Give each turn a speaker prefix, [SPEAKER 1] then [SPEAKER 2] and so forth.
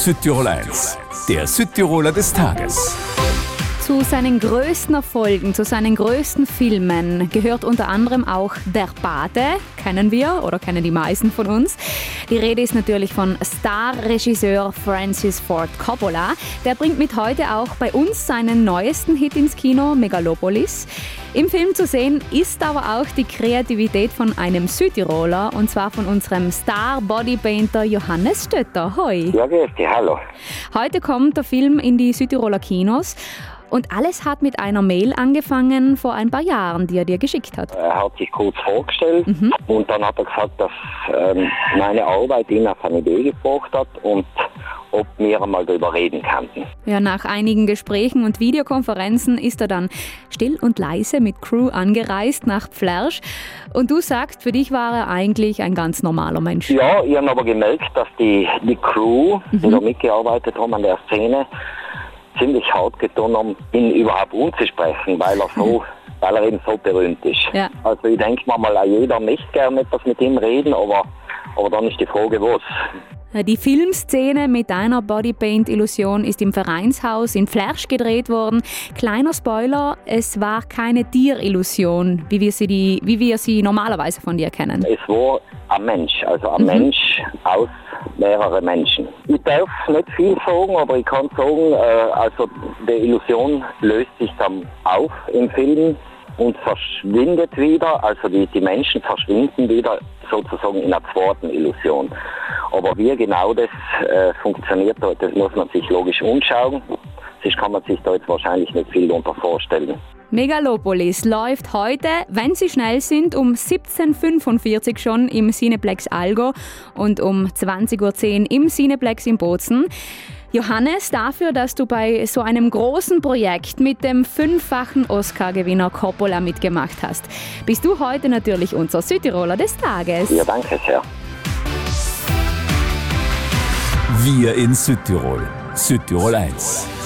[SPEAKER 1] Südtirol 1, der Südtiroler des Tages.
[SPEAKER 2] Zu seinen größten Erfolgen, zu seinen größten Filmen gehört unter anderem auch Der Pate, kennen wir oder kennen die meisten von uns. Die Rede ist natürlich von Star-Regisseur Francis Ford Coppola. Der bringt mit heute auch bei uns seinen neuesten Hit ins Kino, Megalopolis. Im Film zu sehen ist aber auch die Kreativität von einem Südtiroler, und zwar von unserem Star-Bodypainter Johannes Stötter. Hoi!
[SPEAKER 3] Ja, grüß dich, hallo.
[SPEAKER 2] Heute kommt der Film in die Südtiroler Kinos. Und alles hat mit einer Mail angefangen vor ein paar Jahren, die er dir geschickt hat.
[SPEAKER 3] Er hat sich kurz vorgestellt und dann hat er gesagt, dass meine Arbeit ihn auf eine Idee gebracht hat und ob wir einmal darüber reden könnten.
[SPEAKER 2] Ja, nach einigen Gesprächen und Videokonferenzen ist er dann still und leise mit Crew angereist nach Pflärsch. Und du sagst, für dich war er eigentlich ein ganz normaler Mensch.
[SPEAKER 3] Ja, ich habe aber gemerkt, dass die Crew, die da mitgearbeitet haben an der Szene, ziemlich hart getan haben, ihn überhaupt anzusprechen, weil er eben so berühmt ist.
[SPEAKER 2] Ja.
[SPEAKER 3] Also ich denke mal, auch jeder möchte gerne etwas mit ihm reden, aber dann ist die Frage, was.
[SPEAKER 2] Die Filmszene mit deiner Bodypaint-Illusion ist im Vereinshaus in Pflärsch gedreht worden. Kleiner Spoiler, es war keine Tierillusion, wie wir sie normalerweise von dir kennen.
[SPEAKER 3] Es war ein Mensch, also ein Mensch aus mehreren Menschen. Ich darf nicht viel sagen, aber ich kann sagen, also die Illusion löst sich dann auf im Film und verschwindet wieder, also die Menschen verschwinden wieder sozusagen in einer zweiten Illusion. Aber wie genau das funktioniert, das muss man sich logisch anschauen, sonst kann man sich da jetzt wahrscheinlich nicht viel darunter vorstellen.
[SPEAKER 2] Megalopolis läuft heute, wenn Sie schnell sind, um 17.45 Uhr schon im Cineplex Allgäu und um 20.10 Uhr im Cineplex in Bozen. Johannes, dafür, dass du bei so einem großen Projekt mit dem 5-fachen Oscar-Gewinner Coppola mitgemacht hast, bist du heute natürlich unser Südtiroler des Tages.
[SPEAKER 3] Ja, danke sehr.
[SPEAKER 1] Wir in Südtirol. Südtirol 1.